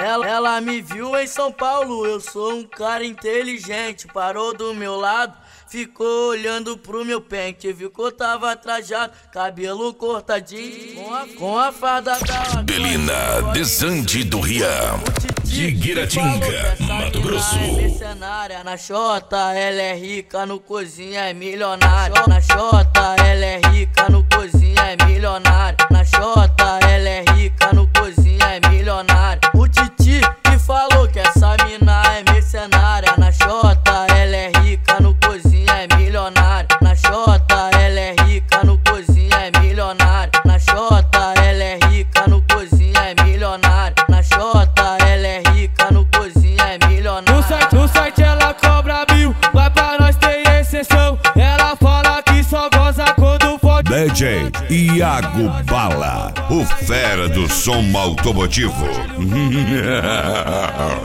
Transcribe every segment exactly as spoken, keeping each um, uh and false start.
Ela, ela me viu em São Paulo, eu sou um cara inteligente. Parou do meu lado, ficou olhando pro meu pente. Viu que eu tava trajado, cabelo cortadinho, com a, com a farda da Belina Desande do Riam, de Guiratinga, Mato Grosso. É mercenária, na Xota ela é rica, no cozinha é milionária. Na Xota ela é rica, no cozinha é milionária. Na Xota ela é rica, no cozinha é milionária. O Titi que falou que essa mina é mercenária. Na Xota ela é rica, no cozinha é milionária. Na Xota ela é rica, no cozinha é milionária. Na Xota ela é rica, no cozinha é milionária. Na Xota ela é rica, no cozinha é milionária. No site, no site ela cobra mil, mas pra nós tem exceção. Ela fala que só goza quando fode. D J Iago Bala, o fera do som automotivo.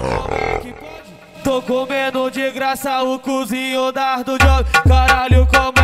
Tô comendo de graça o cozinho das do job. Caralho, como